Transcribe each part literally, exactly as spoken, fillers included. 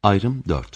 Ayrım dört.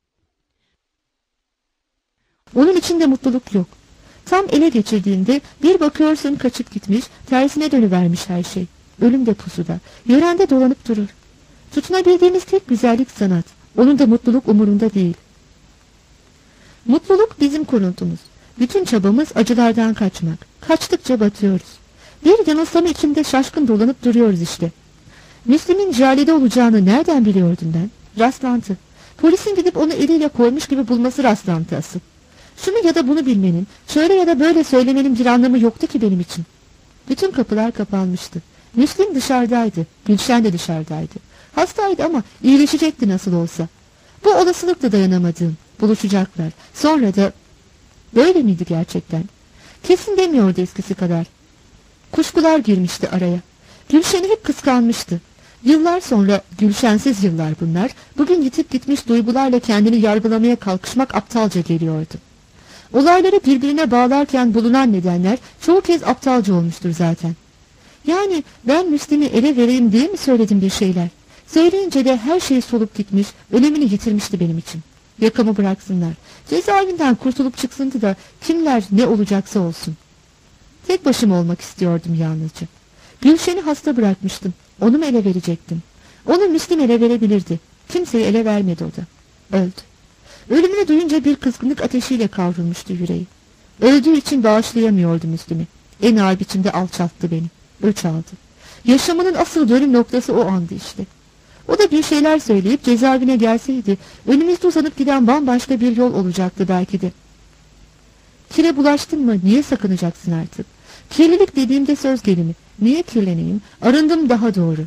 Onun içinde mutluluk yok. Tam ele geçirdiğinde bir bakıyorsun kaçıp gitmiş, tersine dönüvermiş her şey. Ölüm de pusuda, yörende dolanıp durur. Tutunabildiğimiz tek güzellik sanat. Onun da mutluluk umurunda değil. Mutluluk bizim kuruntumuz. Bütün çabamız acılardan kaçmak. Kaçtıkça batıyoruz. Bir yanılsama içinde şaşkın dolanıp duruyoruz işte. Müslim'in Jale'de olacağını nereden biliyordum ben? Rastlantı. Polisin gidip onu eliyle koymuş gibi bulması rastlantı asıl. Şunu ya da bunu bilmenin, şöyle ya da böyle söylemenin bir anlamı yoktu ki benim için. Bütün kapılar kapanmıştı. Müslim dışarıdaydı. Gülşen de dışarıdaydı. Hastaydı ama iyileşecekti nasıl olsa. Bu olasılıkla dayanamadığım. Buluşacaklar. Sonra da... Böyle miydi gerçekten? Kesin demiyordu eskisi kadar. Kuşkular girmişti araya. Gülşen'i hep kıskanmıştı. Yıllar sonra, Gülşensiz yıllar bunlar, bugün yitip gitmiş duygularla kendini yargılamaya kalkışmak aptalca geliyordu. Olayları birbirine bağlarken bulunan nedenler çoğu kez aptalca olmuştur zaten. Yani ben Müslim'i ele vereyim diye mi söyledim bir şeyler? Söyleyince de her şey solup gitmiş, önemini yitirmişti benim için. Yakamı bıraksınlar. Cezaevinden kurtulup çıksındı da kimler ne olacaksa olsun. Tek başıma olmak istiyordum yalnızca. Gülşen'i hasta bırakmıştım. Onu mu ele verecektim? Onu Müslim ele verebilirdi. Kimseyi ele vermedi o da. Öldü. Ölümünü duyunca bir kızgınlık ateşiyle kavrulmuştu yüreği. Öldüğü için bağışlayamıyordu Müslim'i. En ağır biçimde alçalttı beni. Öç aldı. Yaşamının asıl dönüm noktası o andı işte. O da bir şeyler söyleyip cezaevine gelseydi önümüzde uzanıp giden bambaşka bir yol olacaktı belki de. Kire bulaştın mı niye sakınacaksın artık? Kirlilik dediğimde söz gelimi. Niye kirleneyim? Arındım daha doğru.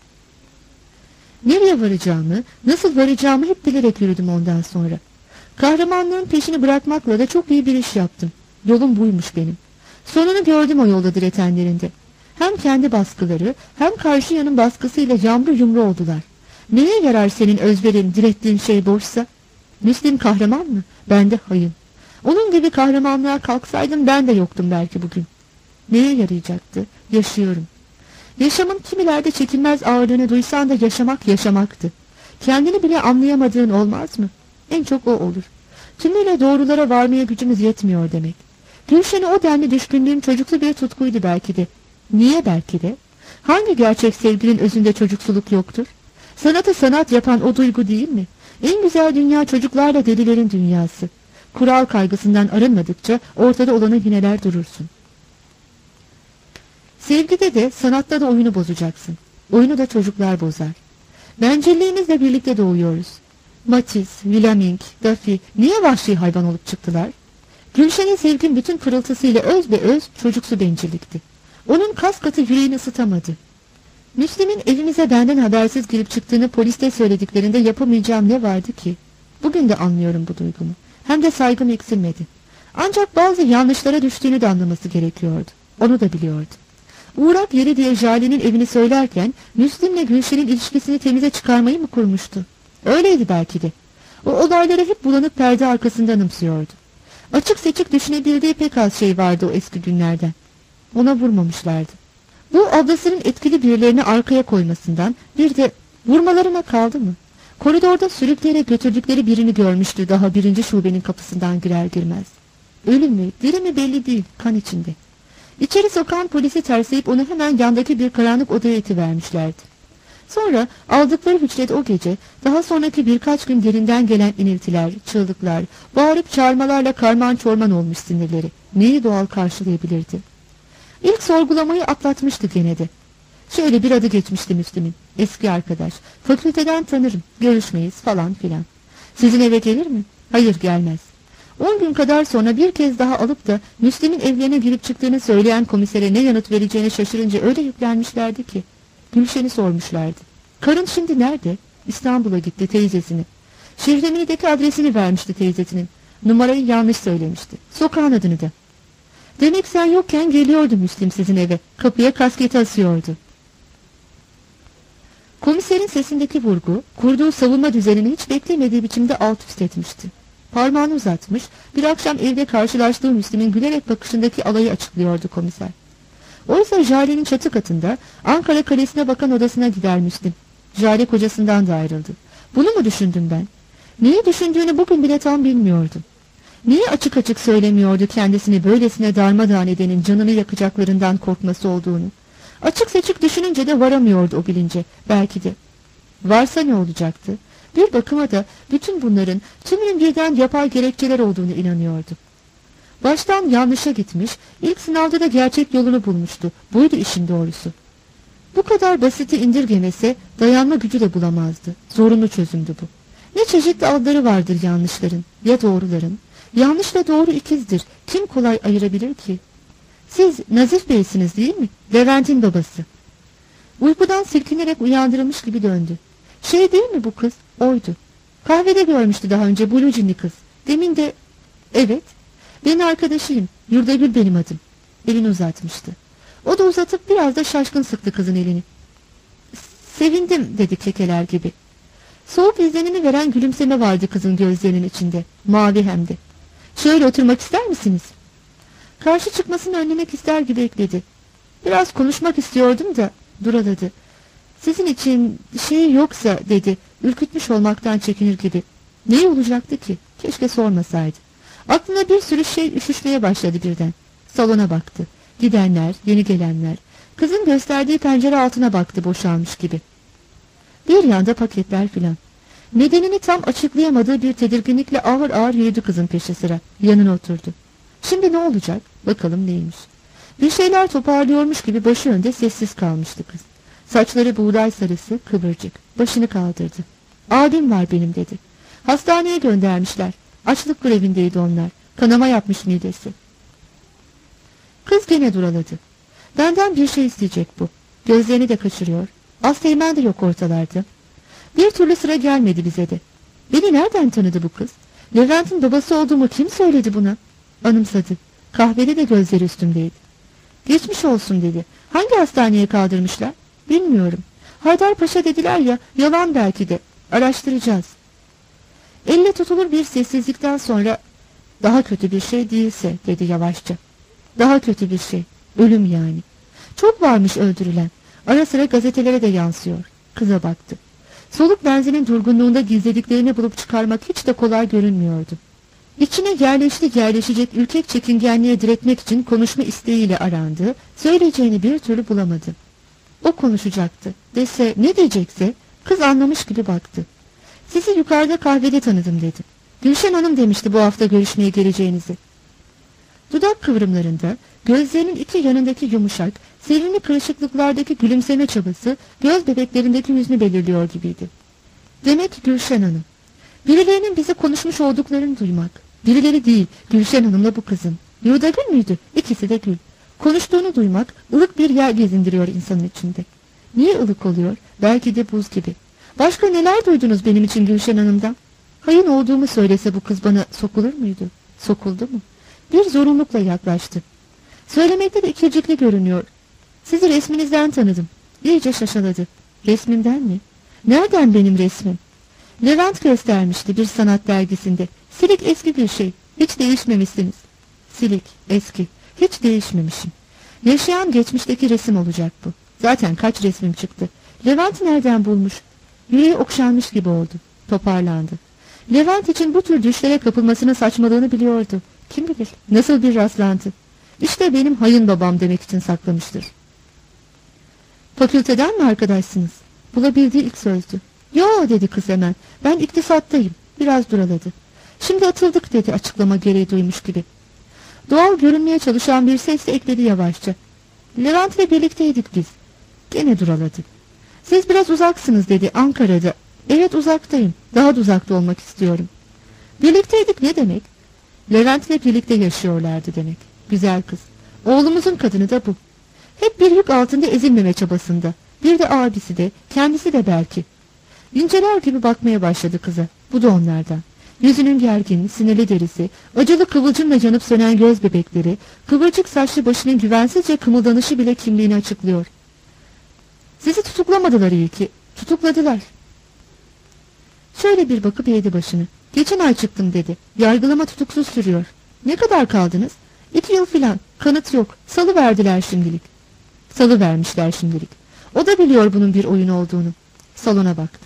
Nereye varacağımı, nasıl varacağımı hep bilerek yürüdüm ondan sonra. Kahramanlığın peşini bırakmakla da çok iyi bir iş yaptım. Yolum buymuş benim. Sonunu gördüm o yolda diretenlerinde. Hem kendi baskıları hem karşı yanın baskısıyla yamru yumru oldular. Neye yarar senin özverin, direttiğin şey boşsa? Müslim kahraman mı? Ben de hayım. Onun gibi kahramanlığa kalksaydım ben de yoktum belki bugün. Neye yarayacaktı? Yaşıyorum. Yaşamın kimilerde çekilmez ağırlığını duysan da yaşamak yaşamaktı. Kendini bile anlayamadığın olmaz mı? En çok o olur. Tümüyle doğrulara varmaya gücümüz yetmiyor demek. Gülşen'e o denli düşkünlüğüm çocuklu bir tutkuydu belki de. Niye belki de? Hangi gerçek sevginin özünde çocuksuluk yoktur? Sanatı sanat yapan o duygu değil mi? En güzel dünya çocuklarla delilerin dünyası. Kural kaygısından arınmadıkça ortada olanı yineler durursun. Sevgide de sanatta da oyunu bozacaksın. Oyunu da çocuklar bozar. Bencilliğimizle birlikte doğuyoruz. Matisse, Villamink, Daffy niye vahşi hayvan olup çıktılar? Gülşen'in sevgin bütün pırıltısıyla öz be öz çocuksu bencillikti. Onun kas katı yüreğini ısıtamadı. Müslim'in evimize benden habersiz girip çıktığını poliste söylediklerinde yapamayacağım ne vardı ki? Bugün de anlıyorum bu duygumu. Hem de saygım eksilmedi. Ancak bazı yanlışlara düştüğünü de anlaması gerekiyordu. Onu da biliyordu. Uğrak yeri diye Jale'nin evini söylerken Müslim'le Gülşen'in ilişkisini temize çıkarmayı mı kurmuştu? Öyleydi belki de. O olayları hep bulanık perde arkasında anımsıyordu. Açık seçik düşünebildiği pek az şey vardı o eski günlerden. Ona vurmamışlardı. Bu ablasının etkili birilerini arkaya koymasından bir de vurmalarına kaldı mı? Koridorda sürükleyerek götürdükleri birini görmüştü daha birinci şubenin kapısından girer girmez. Ölü mü, diri mi belli değil, kan içinde. İçeri sokan polisi tersleyip onu hemen yandaki bir karanlık odaya itivermişlerdi. Sonra aldıkları hücrede o gece, daha sonraki birkaç gün derinden gelen iniltiler, çığlıklar, bağırıp çağırmalarla karman çorman olmuş sinirleri. Neyi doğal karşılayabilirdi? İlk sorgulamayı atlatmıştı gene de. Şöyle bir adı geçmişti Müslim'in. Eski arkadaş. Fakülteden tanırım. Görüşmeyiz falan filan. Sizin eve gelir mi? Hayır gelmez. On gün kadar sonra bir kez daha alıp da Müslim'in evlerine girip çıktığını söyleyen komisere ne yanıt vereceğini şaşırınca öyle yüklenmişlerdi ki. Gülşen'i sormuşlardı. Karın şimdi nerede? İstanbul'a gitti teyzesini. Şehremini'deki adresini vermişti teyzesinin. Numarayı yanlış söylemişti. Sokağın adını da. Demek sen yokken geliyordu Müslim sizin eve. Kapıya kasketi asıyordu. Komiserin sesindeki vurgu, kurduğu savunma düzenini hiç beklemediği biçimde alt üst etmişti. Parmağını uzatmış, bir akşam evde karşılaştığı Müslim'in gülerek bakışındaki alayı açıklıyordu komiser. Oysa Jale'nin çatı katında Ankara Kalesi'ne bakan odasına gider Müslim. Jale kocasından da ayrıldı. Bunu mu düşündüm ben? Neyi düşündüğünü bugün bile tam bilmiyordum. Niye açık açık söylemiyordu kendisini böylesine darmadağın edenin canını yakacaklarından korkması olduğunu? Açık seçik düşününce de varamıyordu o bilince, belki de. Varsa ne olacaktı? Bir bakıma da bütün bunların tümünün birden yapay gerekçeler olduğunu inanıyordu. Baştan yanlışa gitmiş, ilk sınavda da gerçek yolunu bulmuştu. Buydu işin doğrusu. Bu kadar basiti indirgemese dayanma gücü de bulamazdı. Zorunlu çözümdü bu. Ne çeşitli adları vardır yanlışların ya doğruların. Yanlışla doğru ikizdir. Kim kolay ayırabilir ki? Siz Nazif Bey'siniz değil mi? Levent'in babası. Uykudan silkinerek uyandırılmış gibi döndü. Şey değil mi bu kız? Oydu. Kahvede görmüştü daha önce Blue Jean'li kız. Demin de... Evet. Ben arkadaşıyım. Yurdagül benim adım. Elini uzatmıştı. O da uzatıp biraz da şaşkın sıktı kızın elini. Sevindim dedi kekeler gibi. Soğuk izlenimi veren gülümseme vardı kızın gözlerinin içinde. Mavi hem de. Şöyle oturmak ister misiniz? Karşı çıkmasını önlemek ister gibi ekledi. Biraz konuşmak istiyordum da duraladı. Sizin için şey yoksa dedi. Ürkütmüş olmaktan çekinir gibi. Ne olacaktı ki? Keşke sormasaydı. Aklına bir sürü şey üşüşmeye başladı birden. Salona baktı. Gidenler, yeni gelenler. Kızın gösterdiği pencere altına baktı boşalmış gibi. Bir yanda paketler filan. Nedenini tam açıklayamadığı bir tedirginlikle ağır ağır yürüdü kızın peşi sıra. Yanına oturdu. Şimdi ne olacak? Bakalım neymiş. Bir şeyler toparlıyormuş gibi başı önde sessiz kalmıştı kız. Saçları buğday sarısı, kıvırcık. Başını kaldırdı. Abim var benim dedi. Hastaneye göndermişler. Açlık grevindeydi onlar. Kanama yapmış midesi. Kız gene duraladı. Benden bir şey isteyecek bu. Gözlerini de kaçırıyor. Asteğmen de yok ortalarda. Bir türlü sıra gelmedi bize de. Beni nereden tanıdı bu kız? Levent'in babası olduğumu kim söyledi buna? Anımsadı. Kahvede de gözleri üstümdeydi. Geçmiş olsun dedi. Hangi hastaneye kaldırmışlar? Bilmiyorum. Haydarpaşa dediler ya, yalan belki de. Araştıracağız. Elle tutulur bir sessizlikten sonra daha kötü bir şey değilse dedi yavaşça. Daha kötü bir şey. Ölüm yani. Çok varmış öldürülen. Ara sıra gazetelere de yansıyor. Kıza baktı. Soluk benzinin durgunluğunda gizlediklerini bulup çıkarmak hiç de kolay görünmüyordu. İçine yerleşti yerleşecek ürkek çekingenliğe diretmek için konuşma isteğiyle arandı, söyleyeceğini bir türlü bulamadı. O konuşacaktı. Dese ne diyecekse kız anlamış gibi baktı. Sizi yukarıda kahvede tanıdım dedi. Gülşen Hanım demişti bu hafta görüşmeye geleceğinizi. Dudak kıvrımlarında gözlerinin iki yanındaki yumuşak, sevimli kırışıklıklardaki gülümseme çabası göz bebeklerindeki yüzünü belirliyor gibiydi. Demek Gülşen Hanım. Birilerinin bize konuşmuş olduklarını duymak. Birileri değil, Gülşen Hanım'la bu kızın. Yurdagül müydü? İkisi de Gül. Konuştuğunu duymak ılık bir yer gezindiriyor insanın içinde. Niye ılık oluyor? Belki de buz gibi. Başka neler duydunuz benim için Gülşen Hanım'dan? Hayın olduğumu söylese bu kız bana sokulur muydu? Sokuldu mu? Bir zorunlulukla yaklaştı. Söylemekte de ikircikli görünüyor. Sizi resminizden tanıdım. İyice şaşaladı. Resmimden mi? Nereden benim resmim? Levent göstermişti bir sanat dergisinde. Silik eski bir şey. Hiç değişmemişsiniz. Silik, eski. Hiç değişmemişim. Yaşayan geçmişteki resim olacak bu. Zaten kaç resmim çıktı. Levent nereden bulmuş? Yüreği okşanmış gibi oldu. Toparlandı. Levent için bu tür düşlere kapılmasının saçmalığını biliyordu. Kim bilir nasıl bir rastlantı. İşte benim hayın babam demek için saklamıştır. Fakülteden mi arkadaşsınız? Bulabildiği ilk sözdü. Yo dedi kız hemen. Ben iktisattayım. Biraz duraladı. Şimdi atıldık dedi açıklama gereği duymuş gibi. Doğal görünmeye çalışan bir sesle ekledi yavaşça. Levent ile birlikteydik biz. Gene duraladı. Siz biraz uzaksınız dedi Ankara'da. Evet uzaktayım. Daha da uzakta olmak istiyorum. Birlikteydik ne demek? Levent ile birlikte yaşıyorlardı demek. Güzel kız. Oğlumuzun kadını da bu. Hep bir yük altında ezilmeme çabasında. Bir de abisi de, kendisi de belki. İnceler gibi bakmaya başladı kıza. Bu da onlardan. Yüzünün gergin, sinirli derisi, acılı kıvılcımla yanıp sönen göz bebekleri, kıvırcık saçlı başının güvensizce kımıldanışı bile kimliğini açıklıyor. Sizi tutuklamadılar iyi ki. Tutukladılar. Şöyle bir bakıp eğdi başını. Geçen ay çıktım dedi. Yargılama tutuksuz sürüyor. Ne kadar kaldınız? İki yıl filan. Kanıt yok. Salı verdiler şimdilik. Salı vermişler şimdilik. O da biliyor bunun bir oyun olduğunu. Salona baktı.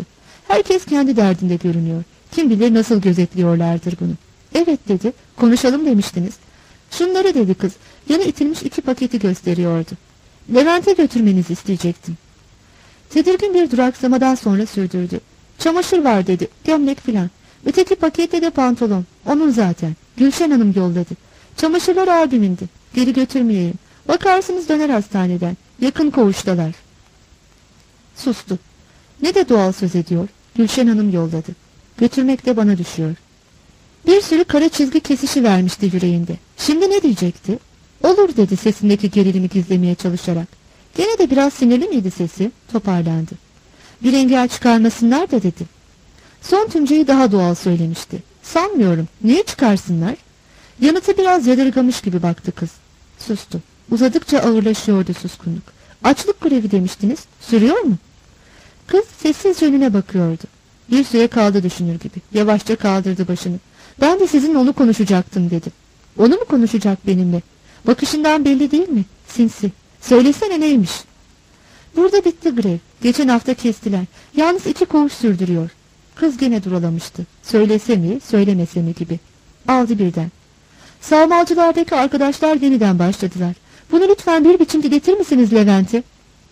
Herkes kendi derdinde görünüyor. Kim bilir nasıl gözetliyorlardır bunu. Evet dedi. Konuşalım demiştiniz. Şunları dedi kız. Yana itilmiş iki paketi gösteriyordu. Levent'e götürmenizi isteyecektim. Tedirgin bir duraksamadan sonra sürdürdü. Çamaşır var dedi. Gömlek filan. Öteki pakette de pantolon. Onun zaten. Gülşen Hanım yolladı. Çamaşırlar abimindi. Geri götürmeyeyim. Bakarsınız döner hastaneden. Yakın koğuştalar. Sustu. Ne de doğal söz ediyor. Gülşen Hanım yolladı. Götürmek de bana düşüyor. Bir sürü kara çizgi kesişi vermişti yüreğinde. Şimdi ne diyecekti? Olur dedi sesindeki gerilimi gizlemeye çalışarak. Gene de biraz sinirli miydi sesi? Toparlandı. Bir engel çıkarmasınlar da dedi. Son tümceyi daha doğal söylemişti. Sanmıyorum. Niye çıkarsınlar? Yanıtı biraz yadırgamış gibi baktı kız. Sustu. Uzadıkça ağırlaşıyordu suskunluk. Açlık grevi demiştiniz. Sürüyor mu? Kız sessizce önüne bakıyordu. Bir süre kaldı düşünür gibi. Yavaşça kaldırdı başını. Ben de sizinle onu konuşacaktım dedi. Onu mu konuşacak benimle? Bakışından belli değil mi? Sinsi. Söylesene neymiş? Burada bitti grev. Geçen hafta kestiler. Yalnız iki koğuş sürdürüyor. Kız gene duralamıştı. Söylese mi, söylemese mi gibi. Aldı birden. Sağmalcılardaki arkadaşlar yeniden başladılar. Bunu lütfen bir biçim iletir misiniz Levent'e?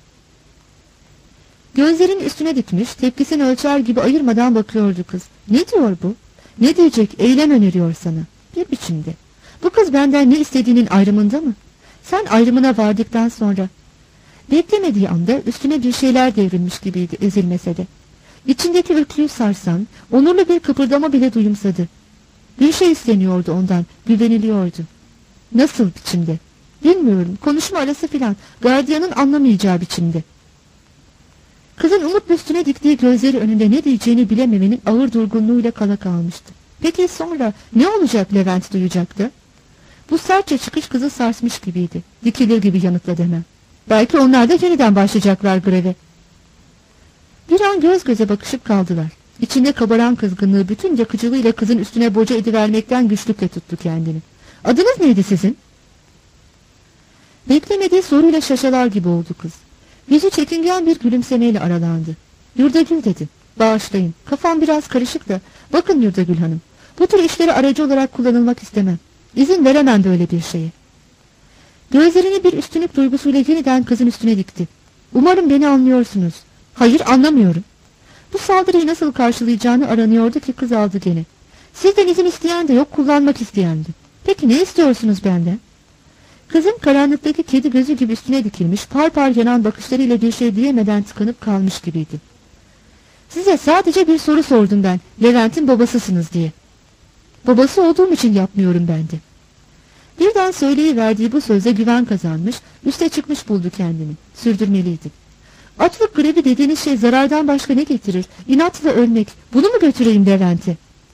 Gözlerin üstüne dikmiş, tepkisini ölçer gibi ayırmadan bakıyordu kız. Ne diyor bu? Ne diyecek, eylem öneriyor sana. Bir biçimde. Bu kız benden ne istediğinin ayrımında mı? Sen ayrımına vardıktan sonra. Beklemediği anda üstüne bir şeyler devrilmiş gibiydi ezilmese de. İçindeki ürklüğü sarsan, onurlu bir kıpırdama bile duyumsadı. Bir şey isteniyordu ondan, güveniliyordu. Nasıl biçimde? Bilmiyorum, konuşma arası filan, gardiyanın anlamayacağı biçimde. Kızın umut üstüne diktiği gözleri önünde ne diyeceğini bilememenin ağır durgunluğuyla kala kalmıştı. Peki sonra ne olacak Levent duyacaktı? Bu sertçe çıkış kızı sarsmış gibiydi. Dikilir gibi yanıtla demem. Belki onlar da yeniden başlayacaklar greve. Bir an göz göze bakışıp kaldılar. İçinde kabaran kızgınlığı bütün yakıcılığıyla kızın üstüne boca edivermekten güçlükle tuttu kendini. Adınız neydi sizin? Beklemediği soruyla şaşalar gibi oldu kız. Yüzü çekingen bir gülümsemeyle aralandı. Yurdagül dedi. Bağışlayın. Kafam biraz karışık da. Bakın Yurdagül Hanım. Bu tür işleri aracı olarak kullanılmak istemem. İzin veremem böyle bir şeye. Gözlerini bir üstünlük duygusuyla yeniden kızın üstüne dikti. Umarım beni anlıyorsunuz. Hayır, anlamıyorum. Bu saldırıyı nasıl karşılayacağını aranıyordu ki kız aldı gene. Sizden izin isteyen de yok, kullanmak isteyendi. Peki ne istiyorsunuz benden? Kızın karanlıktaki kedi gözü gibi üstüne dikilmiş, par par yanan bakışlarıyla bir şey diyemeden tıkanıp kalmış gibiydi. Size sadece bir soru sordum ben, Levent'in babasısınız diye. Babası olduğum için yapmıyorum ben de. Birden söyleyiverdiği bu sözle güven kazanmış, üste çıkmış buldu kendini. Sürdürmeliydi. Açlık grevi dediğiniz şey zarardan başka ne getirir? İnatla ölmek. Bunu mu götüreyim Levent'e?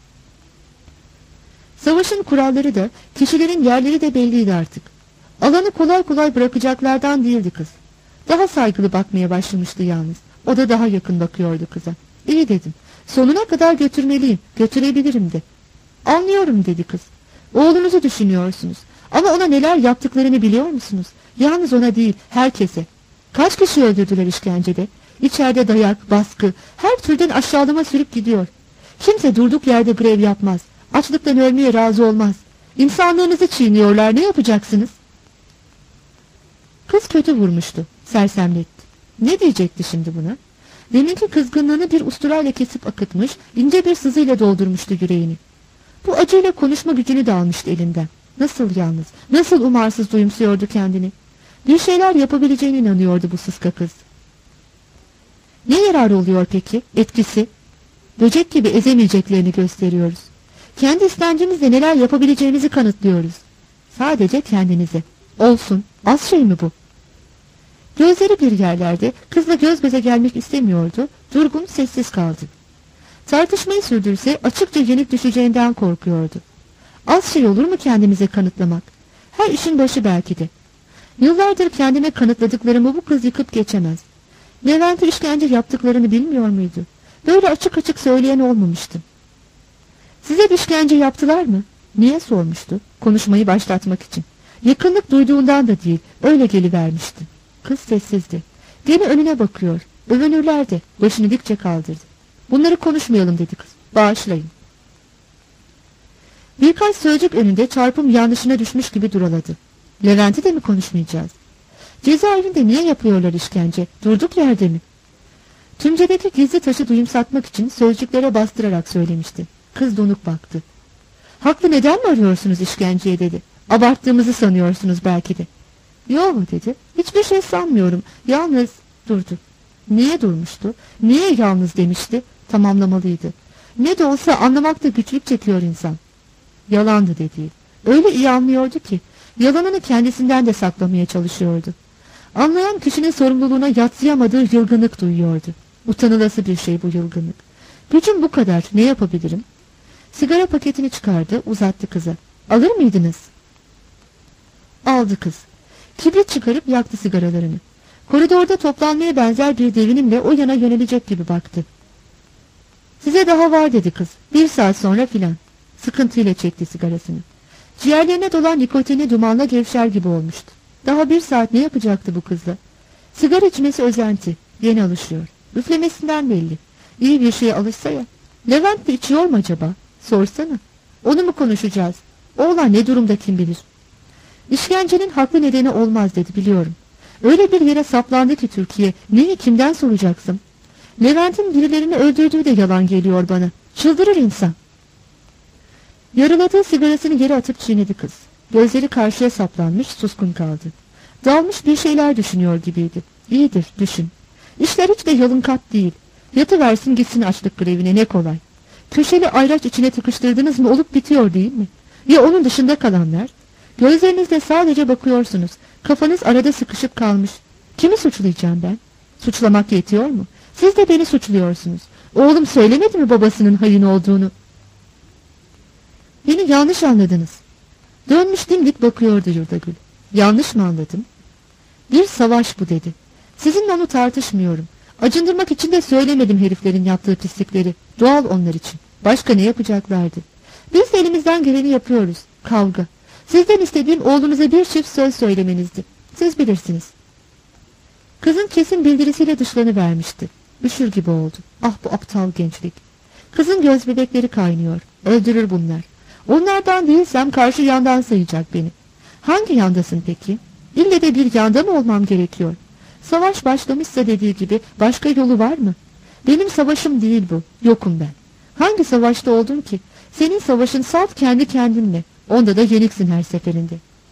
Savaşın kuralları da, kişilerin yerleri de belliydi artık. Alanı kolay kolay bırakacaklardan değildi kız. Daha saygılı bakmaya başlamıştı yalnız. O da daha yakın bakıyordu kıza. İyi dedim. Sonuna kadar götürmeliyim. Götürebilirim de. Anlıyorum dedi kız. Oğlunuzu düşünüyorsunuz. Ama ona neler yaptıklarını biliyor musunuz? Yalnız ona değil, herkese. Kaç kişi öldürdüler işkencede? İçeride dayak, baskı, her türden aşağılama sürüp gidiyor. Kimse durduk yerde grev yapmaz. Açlıktan ölmeye razı olmaz. İnsanlığınızı çiğniyorlar, ne yapacaksınız? Kız kötü vurmuştu, sersemletti. Ne diyecekti şimdi buna? Deminki kızgınlığını bir usturayla kesip akıtmış, ince bir sızıyla doldurmuştu yüreğini. Bu acıyla konuşma gücünü de almıştı elinden. Nasıl yalnız, nasıl umarsız duyumsuyordu kendini. Bir şeyler yapabileceğine inanıyordu bu sıska kız. Ne yararı oluyor peki, etkisi? Böcek gibi ezemeyeceklerini gösteriyoruz. Kendi istencimizle neler yapabileceğimizi kanıtlıyoruz. Sadece kendinize. Olsun, az şey mi bu? Gözleri bir yerlerde, kızla göz göze gelmek istemiyordu, durgun sessiz kaldı. Tartışmayı sürdürse açıkça yenik düşeceğinden korkuyordu. Az şey olur mu kendimize kanıtlamak? Her işin başı belki de. Yıllardır kendime kanıtladıklarımı bu kız yıkıp geçemez. Levent'e işkence yaptıklarını bilmiyor muydu? Böyle açık açık söyleyen olmamıştı. Size işkence yaptılar mı? Niye sormuştu? Konuşmayı başlatmak için. Yakınlık duyduğundan da değil, öyle gelivermişti. Kız sessizdi. Gene önüne bakıyor. Övünürlerdi. Başını dikçe kaldırdı. Bunları konuşmayalım dedi kız. Bağışlayın. Birkaç sözcük önünde çarpım yanlışına düşmüş gibi duraladı. Levent'i de mi konuşmayacağız? Cezaevinde niye yapıyorlar işkence? Durduk yerde mi? Tümcedeki gizli taşı duyumsatmak için sözcüklere bastırarak söylemişti. Kız donuk baktı. Haklı, neden mi arıyorsunuz işkenceye dedi. Abarttığımızı sanıyorsunuz belki de. Yok dedi. Hiçbir şey sanmıyorum. Yalnız durdu. Niye durmuştu? Niye yalnız demişti? Tamamlamalıydı. Ne de olsa anlamakta güçlük çekiyor insan. Yalandı dediği. Öyle iyi anlıyordu ki yalanını kendisinden de saklamaya çalışıyordu. Anlayan kişinin sorumluluğuna yadsıyamadığı yılgınlık duyuyordu. Utanılası bir şey bu yılgınlık. Gücüm bu kadar, ne yapabilirim? Sigara paketini çıkardı, uzattı kıza. Alır mıydınız? Aldı kız. Kibrit çıkarıp yaktı sigaralarını. Koridorda toplanmaya benzer bir devinimle o yana yönelecek gibi baktı. Size daha var dedi kız. Bir saat sonra filan. Sıkıntıyla çekti sigarasını. Ciğerlerine dolan nikotini dumanla gevşer gibi olmuştu. Daha bir saat ne yapacaktı bu kızla? Sigara içmesi özenti. Yeni alışıyor. Üflemesinden belli. İyi bir şeye alışsa ya. Levent de içiyor mu acaba? Sorsana. Onu mu konuşacağız? Oğlan ne durumda kim bilir. İşkencenin haklı nedeni olmaz dedi, biliyorum. Öyle bir yere saplandı ki Türkiye. Neyi kimden soracaksın? Levent'in birilerini öldürdüğü de yalan geliyor bana. Çıldırır insan. Yarıladığı sigarasını yere atıp çiğnedi kız. Gözleri karşıya saplanmış, suskun kaldı. Dalmış bir şeyler düşünüyor gibiydi. İyidir, düşün. İşler hiç de yalın kat değil. Yatıversin gitsin açlık grevine, ne kolay. Köşeli ayraç içine tıkıştırdınız mı olup bitiyor değil mi? Ya onun dışında kalanlar? Gözlerinizle sadece bakıyorsunuz. Kafanız arada sıkışıp kalmış. Kimi suçlayacağım ben? Suçlamak yetiyor mu? Siz de beni suçluyorsunuz. Oğlum söylemedi mi babasının hain olduğunu? Beni yanlış anladınız. Dönmüş dimdik bakıyordu Yurdagül. Yanlış mı anladım? Bir savaş bu dedi. Sizinle onu tartışmıyorum. Acındırmak için de söylemedim heriflerin yaptığı pislikleri. Doğal onlar için. Başka ne yapacaklardı? Biz de elimizden geleni yapıyoruz. Kavga. Sizden istediğim oğlunuza bir çift söz söylemenizdi. Siz bilirsiniz. Kızın kesin bildirisiyle dışlanıvermişti. Üşür gibi oldu. Ah bu aptal gençlik. Kızın göz bebekleri kaynıyor. Öldürür bunlar. Onlardan değilsem karşı yandan sayacak beni. Hangi yandasın peki? İlle de bir yanda mı olmam gerekiyor? Savaş başlamışsa dediği gibi başka yolu var mı? Benim savaşım değil bu. Yokum ben. Hangi savaşta oldun ki? Senin savaşın salt kendi kendinle. Onda da yeniksin her seferinde.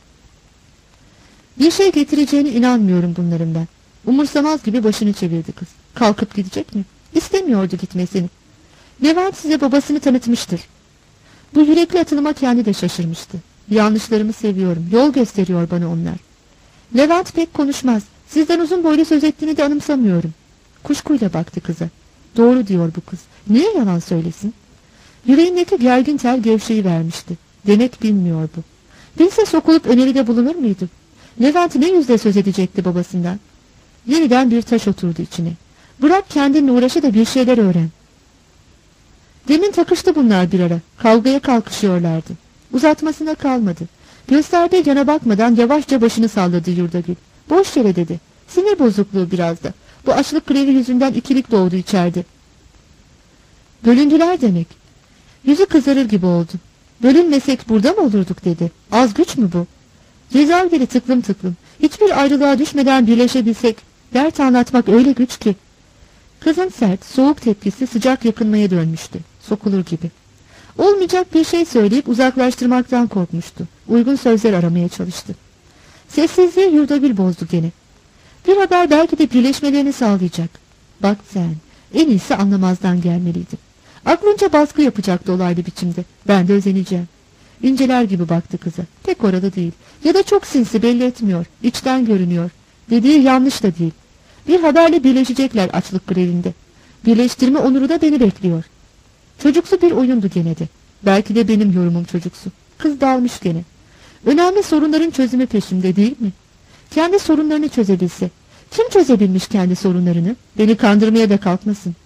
Bir şey getireceğine inanmıyorum bunların ben. Umursamaz gibi başını çevirdi kız. Kalkıp gidecek mi? İstemiyordu gitmesini. Levent size babasını tanıtmıştır. Bu yürekli atılıma kendi de şaşırmıştı. Yanlışlarımı seviyorum. Yol gösteriyor bana onlar. Levent pek konuşmaz. Sizden uzun boylu söz ettiğini de anımsamıyorum. Kuşkuyla baktı kıza. Doğru diyor bu kız. Niye yalan söylesin? Yüreğindeki gergin tel gevşeyi vermişti. Demek bilmiyor bu. Bilse sokulup öneride bulunur muydu? Levent ne yüzle söz edecekti babasından? Yeniden bir taş oturdu içine. Bırak kendinle uğraşı da bir şeyler öğren. Demin takıştı bunlar bir ara. Kavgaya kalkışıyorlardı. Uzatmasına kalmadı. Gösterdiği yana bakmadan yavaşça başını salladı Yurdagül. Boş yere dedi. Sinir bozukluğu biraz da. Bu açlık grevi yüzünden ikilik doğdu içeride. Bölündüler demek. Yüzü kızarır gibi oldu. Bölünmesek burada mı olurduk dedi. Az güç mü bu? Cezaevleri tıklım tıklım. Hiçbir ayrılığa düşmeden birleşebilsek. Dert anlatmak öyle güç ki. Kızın sert, soğuk tepkisi sıcak yakınmaya dönmüştü. Sokulur gibi. Olmayacak bir şey söyleyip uzaklaştırmaktan korkmuştu. Uygun sözler aramaya çalıştı. Sessizliği Yurdagül bozdu gene. Bir haber belki de birleşmelerini sağlayacak. Bak sen, en iyisi anlamazdan gelmeliydim. Aklınca baskı yapacak dolaylı biçimde. Ben de özeneceğim. İnceler gibi baktı kıza. Pek orada değil. Ya da çok sinsi, belli etmiyor. İçten görünüyor. Dediği yanlış da değil. Bir haberle birleşecekler açlık grevinde. Birleştirme onuru da beni bekliyor. Çocuksu bir oyundu gene de. Belki de benim yorumum çocuksu. Kız dalmış gene. Önemli sorunların çözümü peşimde değil mi? Kendi sorunlarını çözebilse. Kim çözebilmiş kendi sorunlarını? Beni kandırmaya da kalkmasın.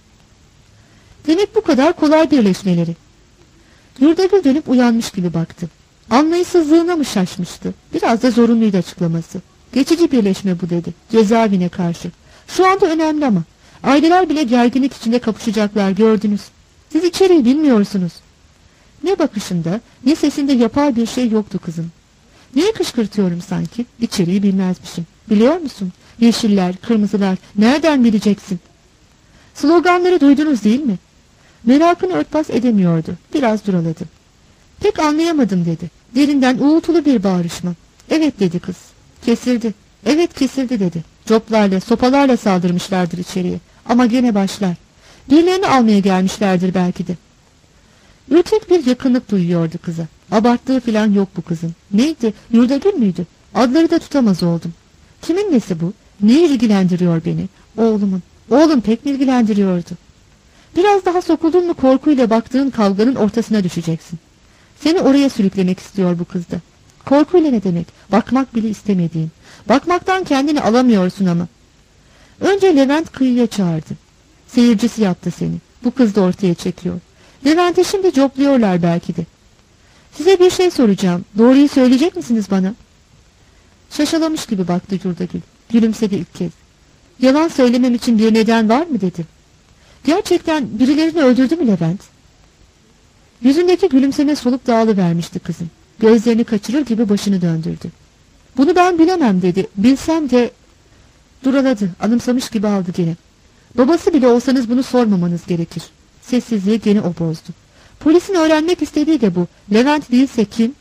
Demek bu kadar kolay birleşmeleri. Yurdagül dönüp uyanmış gibi baktı. Anlayışsızlığına mı şaşmıştı? Biraz da zorunluydu açıklaması. Geçici birleşme bu dedi. Cezaevine karşı. Şu anda önemli ama. Aileler bile gerginlik içinde kapışacaklar, gördünüz. Siz içeriği bilmiyorsunuz. Ne bakışında ne sesinde yapay bir şey yoktu kızım. Niye kışkırtıyorum sanki? İçeriği bilmezmişim. Biliyor musun? Yeşiller, kırmızılar, nereden bileceksin? Sloganları duydunuz değil mi? Merakını örtbas edemiyordu. Biraz duraladı. Pek anlayamadım dedi. Derinden uğultulu bir bağırışma. Evet dedi kız. Kesildi. Evet kesildi dedi. Coplarla, sopalarla saldırmışlardır içeriye. Ama gene başlar. Birilerini almaya gelmişlerdir belki de. Ürkek bir yakınlık duyuyordu kıza. Abarttığı filan yok bu kızın. Neydi? Yurdagül müydü? Adları da tutamaz oldum. Kimin nesi bu? Ne ilgilendiriyor beni? Oğlumun. Oğlum pek mi ilgilendiriyordu? Biraz daha sokuldun mu korkuyla baktığın kavganın ortasına düşeceksin. Seni oraya sürüklemek istiyor bu kızda. Korkuyla ne demek? Bakmak bile istemediğin. Bakmaktan kendini alamıyorsun ama. Önce Levent kıyıya çağırdı. Seyircisi yaptı seni. Bu kız da ortaya çekiyor. Levent'i şimdi copluyorlar belki de. Size bir şey soracağım. Doğruyu söyleyecek misiniz bana? Şaşalamış gibi baktı Yurdagül. Gülümsedi ilk kez. Yalan söylemem için bir neden var mı dedi. Gerçekten birilerini öldürdü mü Levent? Yüzündeki gülümseme solup dağılıvermişti kızın. Gözlerini kaçırır gibi başını döndürdü. Bunu ben bilemem dedi. Bilsem de... Duraladı. Anımsamış gibi aldı gene. Babası bile olsanız bunu sormamanız gerekir. Sessizliği gene o bozdu. Polisin öğrenmek istediği de bu. Levent değilse kim?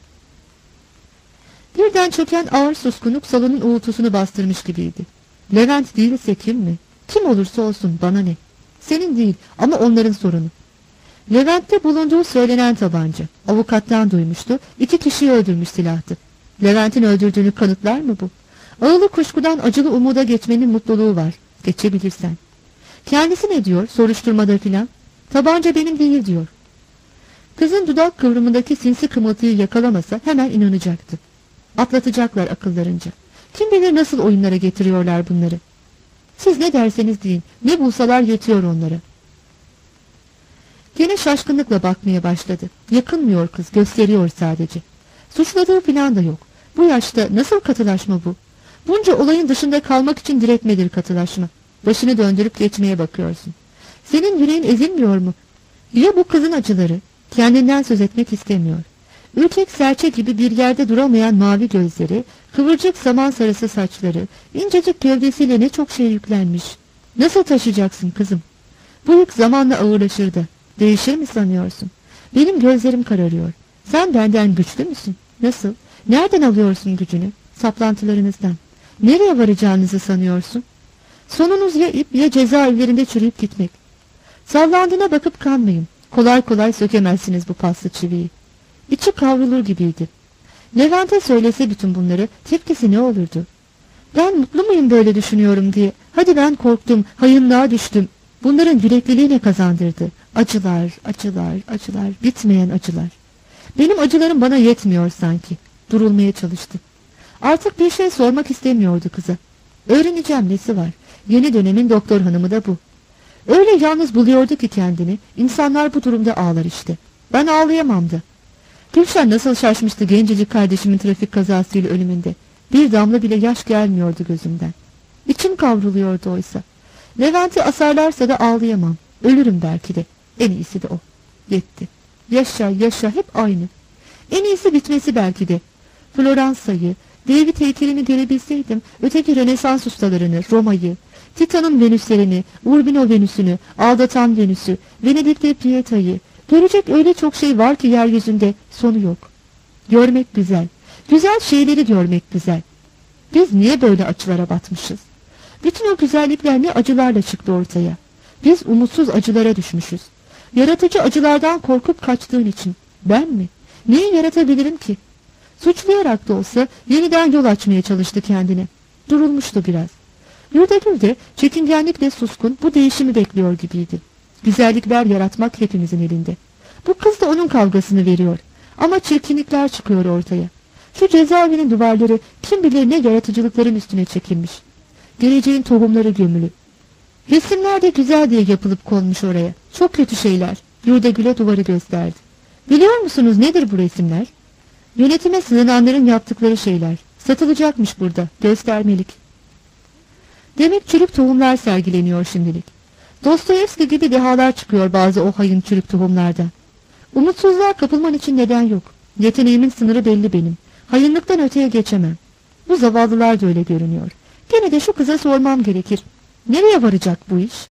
Birden çöken ağır suskunluk salonun uğultusunu bastırmış gibiydi. Levent değilse kim mi? Kim olursa olsun bana ne? Senin değil ama onların sorunu. Levent'te bulunduğu söylenen tabanca. Avukattan duymuştu. İki kişiyi öldürmüş silahtı. Levent'in öldürdüğünü kanıtlar mı bu? Ağılı kuşkudan acılı umuda geçmenin mutluluğu var. Geçebilirsen. Kendisi ne diyor soruşturmada filan? Tabanca benim değil diyor. Kızın dudak kıvrımındaki sinsi kımıltıyı yakalamasa hemen inanacaktı. Atlatacaklar akıllarınca. Kim bilir nasıl oyunlara getiriyorlar bunları. Siz ne derseniz deyin. Ne bulsalar yetiyor onlara. Gene şaşkınlıkla bakmaya başladı. Yakınmıyor kız, gösteriyor sadece. Suçladığı filan da yok. Bu yaşta nasıl katılaşma bu? Bunca olayın dışında kalmak için diretmedir katılaşma. Başını döndürüp geçmeye bakıyorsun. Senin yüreğin ezilmiyor mu? Ya bu kızın acıları? Kendinden söz etmek istemiyor. Ürkek serçe gibi bir yerde duramayan mavi gözleri, kıvırcık saman sarısı saçları, incecik gövdesiyle ne çok şey yüklenmiş. Nasıl taşıyacaksın kızım? Bu yük zamanla ağırlaşır da. Değişir mi sanıyorsun? Benim gözlerim kararıyor. Sen benden güçlü müsün? Nasıl? Nereden alıyorsun gücünü? Saplantılarınızdan. Nereye varacağınızı sanıyorsun? Sonunuz ya ip ya cezaevlerinde çürüyüp gitmek. Sallandığına bakıp kanmayın. Kolay kolay sökemezsiniz bu paslı çiviyi. İçi kavrulur gibiydi. Levent'e söylese bütün bunları tepkisi ne olurdu? Ben mutlu muyum böyle düşünüyorum diye. Hadi ben korktum, hayımlığa düştüm. Bunların yürekliliği ne kazandırdı? Acılar, acılar, acılar, bitmeyen acılar. Benim acılarım bana yetmiyor sanki. Durulmaya çalıştı. Artık bir şey sormak istemiyordu kıza. Öğreneceğim nesi var. Yeni dönemin doktor hanımı da bu. Öyle yalnız buluyordu ki kendini. İnsanlar bu durumda ağlar işte. Ben ağlayamam da. Gülşen nasıl şaşmıştı gencecik kardeşimin trafik kazasıyla ölümünde. Bir damla bile yaş gelmiyordu gözümden. İçim kavruluyordu oysa. Levent'i asarlarsa da ağlayamam. Ölürüm belki de. En iyisi de o. Yetti. Yaşa yaşa hep aynı. En iyisi bitmesi belki de. Floransa'yı, David heykelini görebilseydim, öteki Rönesans ustalarını, Roma'yı, Titan'ın Venüslerini, Urbino Venüs'ünü, aldatan Venüs'ü, Venedik'te Pieta'yı, görecek öyle çok şey var ki yeryüzünde, sonu yok. Görmek güzel. Güzel şeyleri görmek güzel. Biz niye böyle acılara batmışız? Bütün o güzellikler ne acılarla çıktı ortaya. Biz umutsuz acılara düşmüşüz. Yaratıcı acılardan korkup kaçtığın için. Ben mi? Neyi yaratabilirim ki? Suçlayarak da olsa yeniden yol açmaya çalıştı kendine. Durulmuştu biraz. Yurdagül de çekingenlikle suskun bu değişimi bekliyor gibiydi. Güzellikler yaratmak hepimizin elinde. Bu kız da onun kavgasını veriyor. Ama çirkinlikler çıkıyor ortaya. Şu cezaevinin duvarları kim bilir ne yaratıcılıkların üstüne çekilmiş. Geleceğin tohumları gömülü. Resimler de güzel diye yapılıp konmuş oraya. Çok kötü şeyler. Yurdagül'e duvarı gösterdi. Biliyor musunuz nedir bu resimler? Yönetime sığınanların yaptıkları şeyler. Satılacakmış burada. Göstermelik. Demek çürük tohumlar sergileniyor şimdilik. Dostoyevski gibi dehalar çıkıyor bazı o hayın çürük tohumlarda. Umutsuzluğa kapılman için neden yok. Yeteneğimin sınırı belli benim. Hayınlıktan öteye geçemem. Bu zavallılar da öyle görünüyor. Gene de şu kıza sormam gerekir. Nereye varacak bu iş?